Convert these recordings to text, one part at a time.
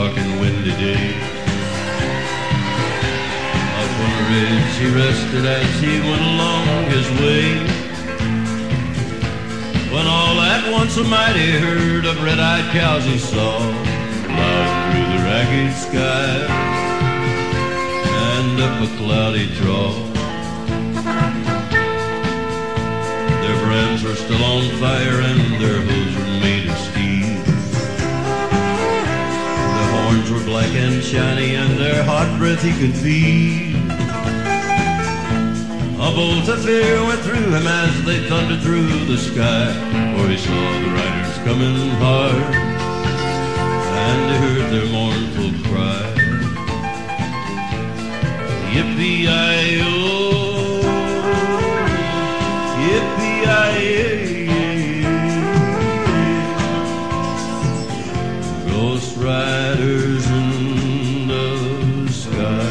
dark and windy day. Up on a ridge he rested as he went along his way, when all at once a mighty herd of red-eyed cows he saw flying through the ragged sky and up a cloudy draw. Their brands were still on fire and their hooves were made of steel. Their horns were black and shiny and their hot breath he could feel. A bolt of fear went through him as they thundered through the sky, for he saw the riders coming hard and he heard their mournful cry. Yippee-yi-yo, yippee-yi-yay, ghost riders in the sky.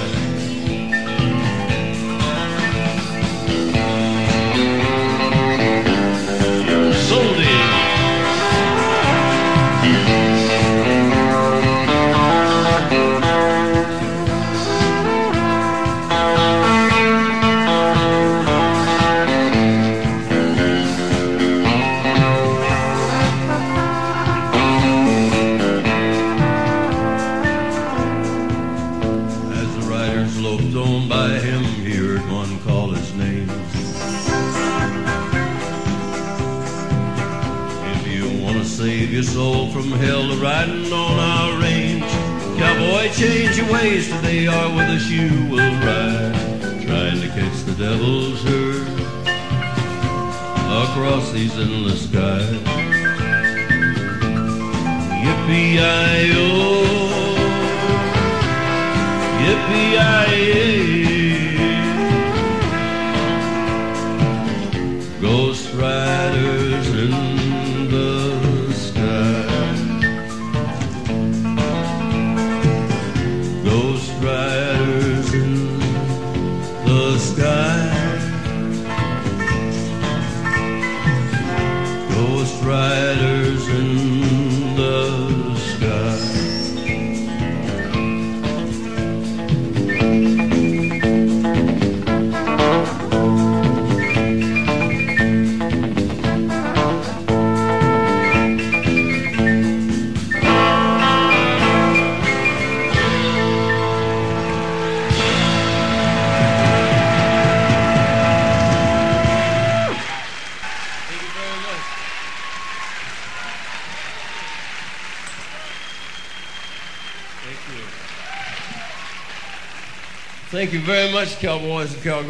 Loped on by him, he heard one call his name. If you want to save your soul from hell, riding on our range, cowboy, change your ways today, or with us you will ride, trying to catch the devil's herd across these endless skies. Yippee-yi-yo, yippee-yi-yay, ghost riders in the sky, ghost riders in the sky, ghost riders in the sky. Thank you very much, cowboys and cowgirls.